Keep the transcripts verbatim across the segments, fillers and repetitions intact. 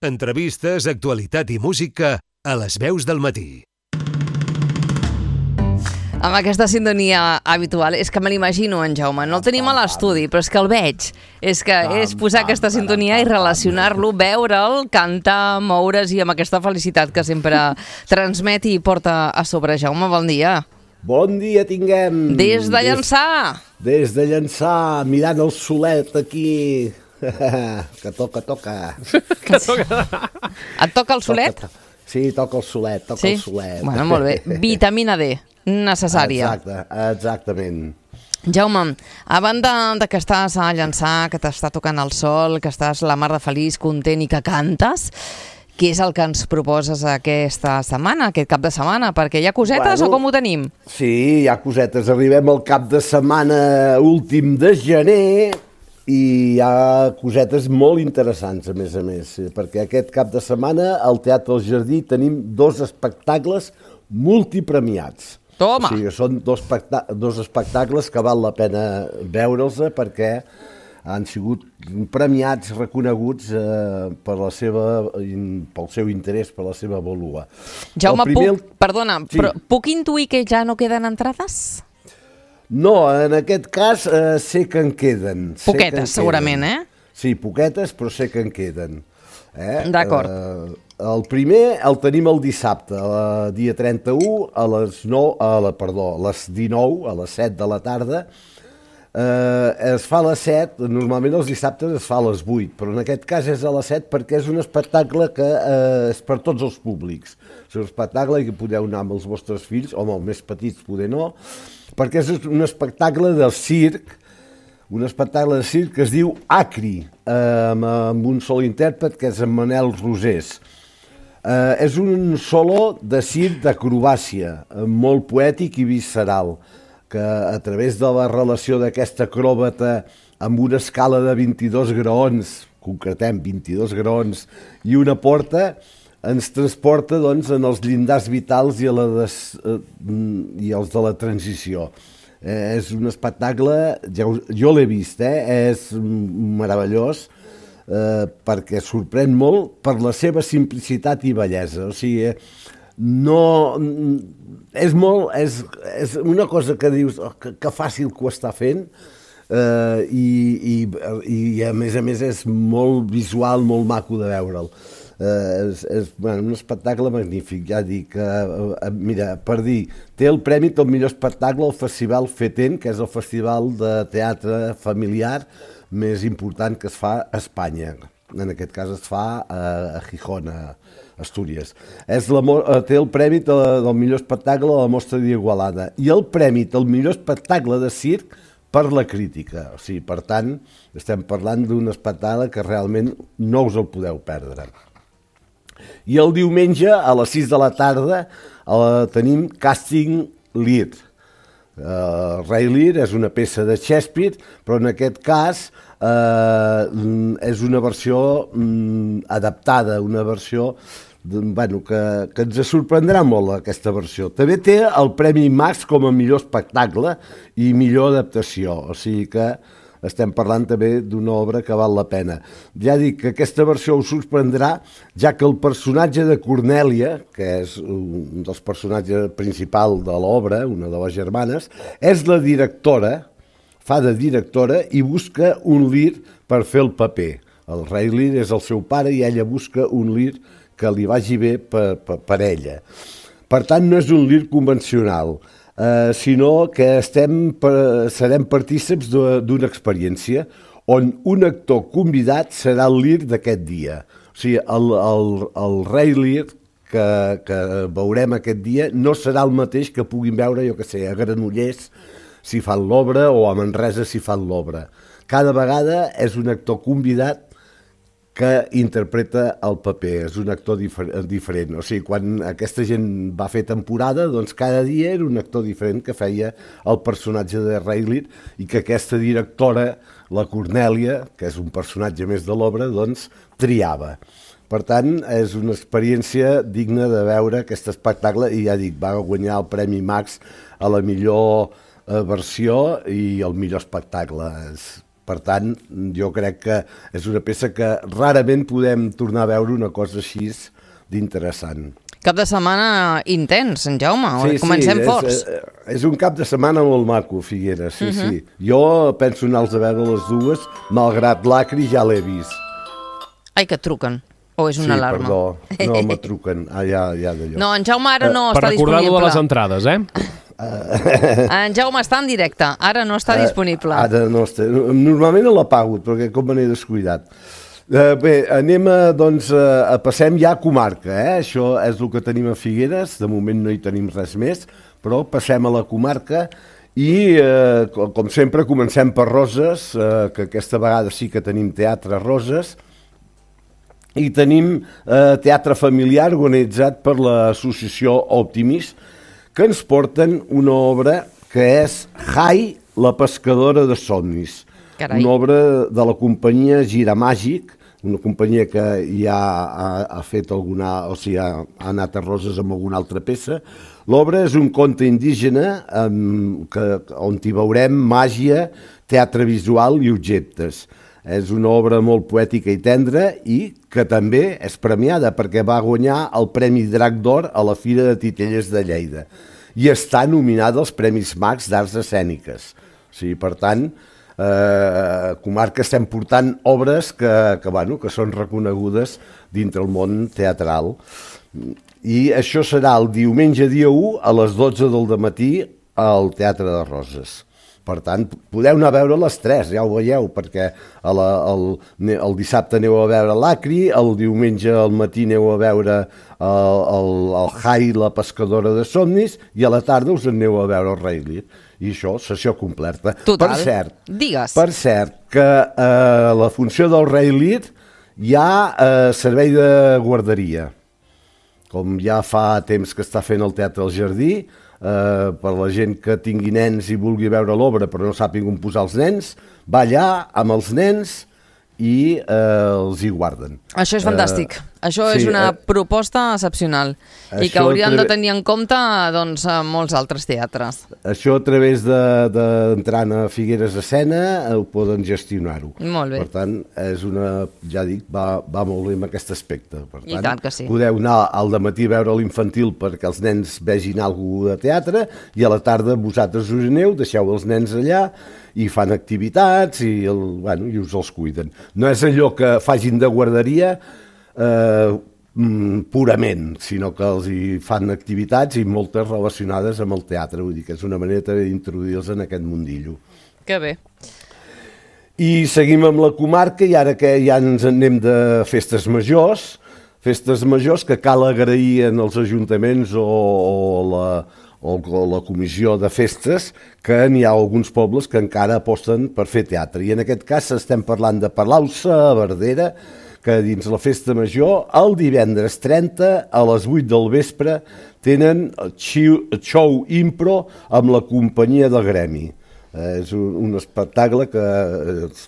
Entrevistes, actualitat i música a les veus del matí. Amb aquesta sintonia habitual, és que me l'imagino, en Jaume. No el tenim a l'estudi, però és que el veig. És que és posar aquesta sintonia i relacionar-lo, veure'l, cantar, moure's i amb aquesta felicitat que sempre transmet i porta a sobre. Jaume, bon dia. Bon dia tinguem. Des de Llançà. Des, des de Llançà, mirant el solet aquí. Que toca, toca. Que toca. Et toca el solet? Toca, sí, toca el solet, toca sí? el solet. Bueno, molt bé. Vitamina D, necessària. Exacte, exactament. Jaume, a banda de que estàs a Llançà, que t'està tocant el sol, que estàs la mar de feliç, content i que cantes, què és el que ens proposes aquesta setmana, aquest cap de setmana? Perquè hi ha cosetes bueno, o com ho tenim? Sí, hi ha cosetes. Arribem al cap de setmana últim de gener i hi ha cosetes molt interessants, a més a més, perquè aquest cap de setmana al Teatre del Jardí tenim dos espectacles multipremiats. Toma! O sigui, són dos, dos espectacles que val la pena veure'ls perquè han sigut premiats, reconeguts eh, per la seva, pel seu interès, per la seva vàlua. Jaume, primer... puc, perdona, sí. però puc intuir que ja no queden entrades? No, en aquest cas eh, sé que en queden. Poquetes, que en segurament, queden. eh? Sí, poquetes, però sé que en queden. Eh? D'acord. Eh, el primer el tenim el dissabte, el dia trenta-u, a les, nou, a la, perdó, a les dinou, a les set de la tarda. Eh, es fa a les set, normalment els dissabtes es fa a les vuit, però en aquest cas és a les set perquè és un espectacle que eh, és per tots els públics. És un espectacle que podeu anar amb els vostres fills, o amb els més petits poder no, perquè és un espectacle del circ, un espectacle de circ que es diu Acri, eh, amb, amb un sol intèrpret que és en Manel Rosés. Eh, és un solo de circ d'acrobàcia, molt poètic i visceral, que a través de la relació d'aquesta acròbata amb una escala de vint-i-dos graons, concretem vint-i-dos graons, i una porta, ens transporta doncs, en els llindars vitals i, a la des, eh, i els de la transició. Eh, és un espectacle, ja, jo l'he vist, eh, és meravellós, eh, perquè sorprèn molt per la seva simplicitat i bellesa. O sigui, no... És molt... És, és una cosa que dius, oh, que, que fàcil que ho està fent, eh, i, i, i a més a més és molt visual, molt maco de veure'l. Uh, és, és bueno, un espectacle magnífic, ja dic, uh, uh, mira, per dir, té el premi del millor espectacle al Festival FETEN, que és el festival de teatre familiar més important que es fa a Espanya. En aquest cas es fa a, a Gijón, a Astúries. És la, uh, té el premi de, del millor espectacle a la Mostra d'Igualada i el premi del millor espectacle de circ per la crítica. O sigui, per tant, estem parlant d'un espectacle que realment no us el podeu perdre. I el diumenge, a les sis de la tarda, eh, tenim Casting Lear. Uh, Rei Lear és una peça de Shakespeare, però en aquest cas eh, és una versió mm, adaptada, una versió bueno, que, que ens sorprendrà molt, aquesta versió. També té el Premi Max com a millor espectacle i millor adaptació, o sigui que estem parlant també d'una obra que val la pena. Ja dic que aquesta versió us sorprendrà, ja que el personatge de Cornèlia, que és un dels personatges principals de l'obra, una de les germanes, és la directora, fa de directora i busca un Lear per fer el paper. El Rei Lear és el seu pare i ella busca un Lear que li vagi bé per, per, per ella. Per tant, no és un Lear convencional, Uh, sinó que estem, per, serem partíceps d'una experiència on un actor convidat serà el Lear d'aquest dia. O sigui, el, el, el Rei Lear que, que veurem aquest dia no serà el mateix que puguin veure, jo que sé, a Granollers si fan l'obra o a Manresa si fan l'obra. Cada vegada és un actor convidat que interpreta el paper, és un actor difer diferent. O sigui, quan aquesta gent va fer temporada, doncs cada dia era un actor diferent que feia el personatge de Rei Lear i que aquesta directora, la Cornèlia, que és un personatge més de l'obra, doncs triava. Per tant, és una experiència digna de veure aquest espectacle i ja dic, va guanyar el Premi Max a la millor eh, versió i el millor espectacle. És Per tant, jo crec que és una peça que rarament podem tornar a veure una cosa així d'interessant. Cap de setmana intens, en Jaume, sí, comencem sí, forts. És, és un cap de setmana molt maco, Figueres, sí, uh-huh. sí. Jo penso anar-los a veure les dues, malgrat l'Acri ja l'he vist. Ai, que et truquen. O és una sí, alarma? Sí, perdó, no, me truquen, ah, ja, ja d'allò. No, en Jaume ara no uh, està disponible. Per recordar-lo de les entrades, eh? En Jaume està en directe, ara no està disponible. Uh, ara no està, normalment l'apago, perquè com me n'he descuidat. Uh, bé, anem a, doncs, a, a passem ja a comarca, eh? Això és el que tenim a Figueres, de moment no hi tenim res més, però passem a la comarca i, eh, com, com sempre, comencem per Roses, eh, que aquesta vegada sí que tenim teatre a Roses, i tenim eh, teatre familiar organitzat per l'associació Optimis, que ens porten una obra que és Jai, la pescadora de somnis. Carai. Una obra de la companyia Giramàgic, una companyia que ja ha, ha fet alguna, o sigui, ha, ha anat a Roses amb alguna altra peça. L'obra és un conte indígena amb, que, on hi veurem màgia, teatre visual i objectes. És una obra molt poètica i tendra i que també és premiada perquè va guanyar el Premi Drac d'Or a la Fira de Titelles de Lleida i està nominada als Premis Max d'Arts Escèniques. O sigui, per tant, eh, comarca estem portant obres que, que, bueno, que són reconegudes dintre el món teatral. I això serà el diumenge dia u a les dotze del matí al Teatre de Roses. Per tant, podeu anar a veure les tres, ja ho veieu, perquè a la, el, el dissabte aneu a veure l'Acri, el diumenge al matí aneu a veure el, el, el Jai, la pescadora de somnis, i a la tarda us aneu a veure el Rei Lear. I això, sessió completa. Total. Per cert, Digues. Per cert, que eh, la funció del Rei Lear hi ha eh, servei de guarderia. Com ja fa temps que està fent el Teatre al Jardí, Uh, per la gent que tingui nens i vulgui veure l'obra però no sàpiga on posar els nens, va allà amb els nens i uh, els hi guarden. Això és fantàstic. Uh, això sí, és una uh, proposta excepcional i que haurien de tenir en compte doncs, molts altres teatres. Això a través d'entrar de, a Figueres Escena ho poden gestionar-ho. Molt bé. Per tant, és una, ja dic, va, va molt bé amb aquest aspecte. Per tant, I tant que sí. Podeu anar al dematí a veure l'infantil perquè els nens vegin alguna cosa de teatre i a la tarda vosaltres us aneu, deixeu els nens allà i fan activitats i, el, bueno, i us els cuiden. No és allò que facin de guarderia eh, purament, sinó que els hi fan activitats i moltes relacionades amb el teatre. Vull dir que és una manera d'introduir-los en aquest mundillo. Que bé. I seguim amb la comarca i ara que ja ens anem de festes majors, festes majors que cal agrair en els ajuntaments o, o la... o la comissió de festes, que n'hi ha alguns pobles que encara aposten per fer teatre. I en aquest cas estem parlant de Palau-sa, a Verdera, que dins la festa major, el divendres trenta, a les vuit del vespre, tenen show impro amb la companyia del Gremi. Eh, és un, un espectacle que es,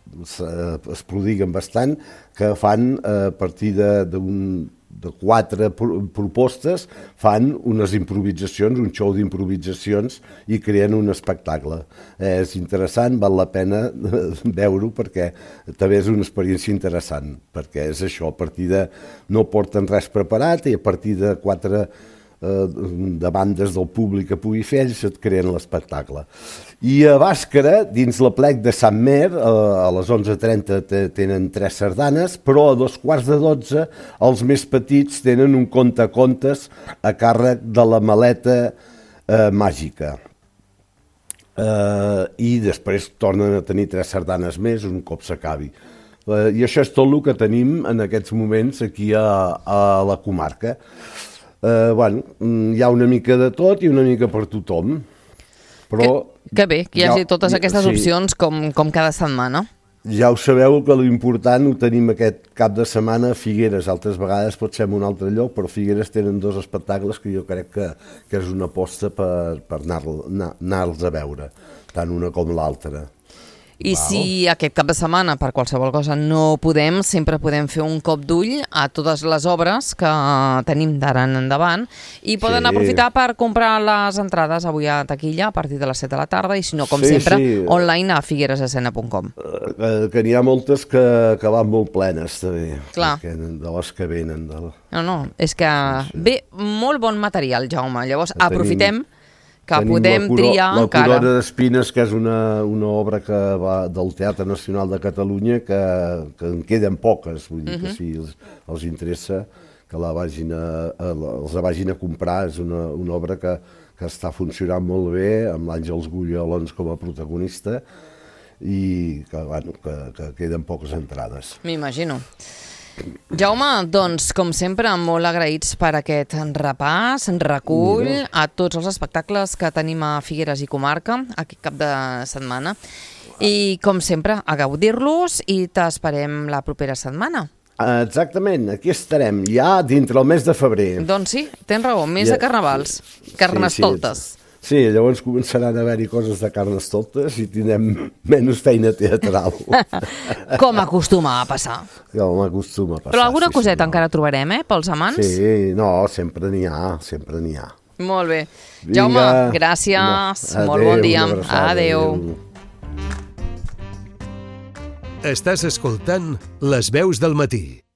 es prodiguen bastant, que fan a partir d'un... de quatre propostes, fan unes improvisacions, un show d'improvisacions i creen un espectacle. És interessant, val la pena veure-ho perquè també és una experiència interessant, perquè és això, a partir de... no porten res preparat i a partir de quatre eh, de bandes del públic que pugui fer, ells et creen l'espectacle. I a Bàscara, dins la plec de Sant Mer, a les onze trenta tenen tres sardanes, però a dos quarts de dotze els més petits tenen un conte-contes a càrrec de la maleta eh, màgica. Eh, I després tornen a tenir tres sardanes més un cop s'acabi. Eh, I això és tot el que tenim en aquests moments aquí a, a la comarca. Eh, bueno, hi ha una mica de tot i una mica per tothom. Però que, que bé, que hi hagi totes aquestes sí. opcions com, com cada setmana. Ja ho sabeu que l'important ho tenim aquest cap de setmana a Figueres. Altres vegades pot ser en un altre lloc, però Figueres tenen dos espectacles que jo crec que, que és una aposta per, per anar-los anar, anar a veure, tant una com l'altra. I Val. si aquest cap de setmana, per qualsevol cosa, no podem, sempre podem fer un cop d'ull a totes les obres que tenim d'ara en endavant i poden Sí. aprofitar per comprar les entrades avui a taquilla a partir de les set de la tarda i si no, com Sí, sempre, sí. online a figueres escena punt com. Eh, que n'hi ha moltes que, que van molt plenes, també. Clar. Que, de les que venen. De la... No, no, és que Sí, sí. ve molt bon material, Jaume. Llavors, Tenim- aprofitem que Tenim podem la coro- triar la encara. Corona d'Espines, que és una, una obra que va del Teatre Nacional de Catalunya, que, que en queden poques, vull dir Mhm. que si els, els interessa que la vagin a, a, els la vagin a comprar. És una, una obra que, que està funcionant molt bé, amb l'Àngels Gullolons com a protagonista, i que, bueno, que, que queden poques entrades. M'imagino. Jaume, doncs, com sempre, molt agraïts per aquest repàs, recull Mira. a tots els espectacles que tenim a Figueres i comarca aquest cap de setmana. I, com sempre, a gaudir-los i t'esperem la propera setmana. Exactament, aquí estarem, ja dintre el mes de febrer. Doncs sí, tens raó, més Ja- de carnavals, carnestoltes. Sí, sí, llavors començaran a haver-hi coses de carnestoltes i tindrem menys feina teatral. Com acostuma a passar. Com acostuma a passar. Però alguna sí, coseta sí, no. encara trobarem, eh, pels amants? Sí, no, sempre n'hi ha, sempre n'hi ha. Molt bé. Vinga. Jaume, gràcies, Una- molt bon adéu, dia. una abraçada, Adéu. adéu. Estàs escoltant Les veus del matí.